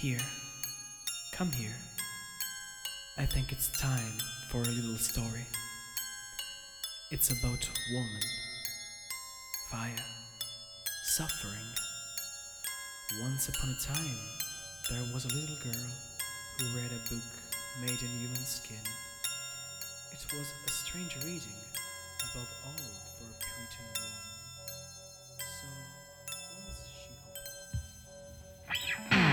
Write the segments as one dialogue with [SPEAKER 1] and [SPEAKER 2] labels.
[SPEAKER 1] Here, come here. I think it's time for a little story. It's about woman, fire, suffering. Once upon a time, there was a little girl who read a book made in human skin. It was a strange reading, above all for a Puritan woman. So, once she opened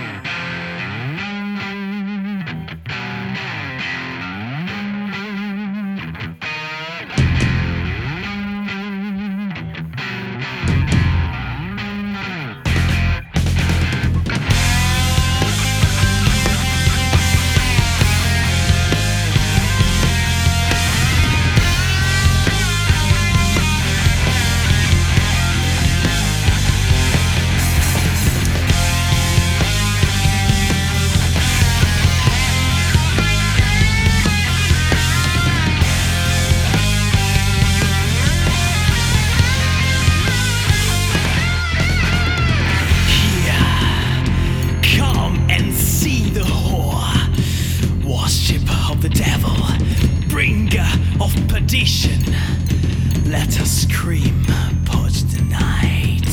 [SPEAKER 1] the devil, bringer of perdition, let us scream, purge the night.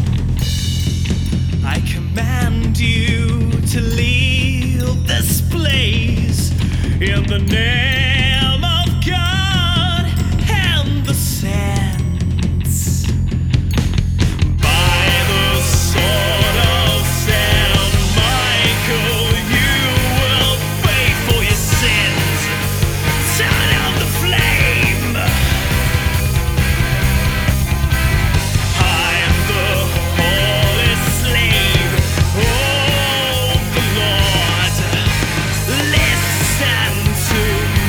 [SPEAKER 1] I command you to leave this place in the name of God and the saints. By the sword of Saint Michael, you will pay for your sins. Turn out the flame. I'm the holy slave of the Lord. Listen to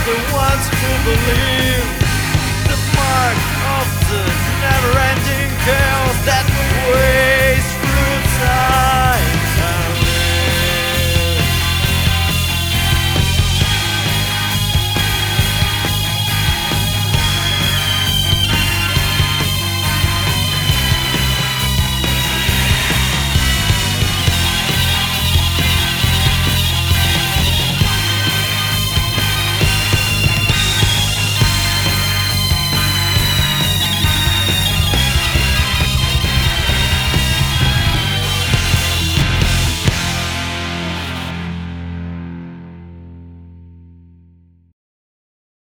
[SPEAKER 2] the ones who believe. The mark of the never-ending chaos that weighs through time.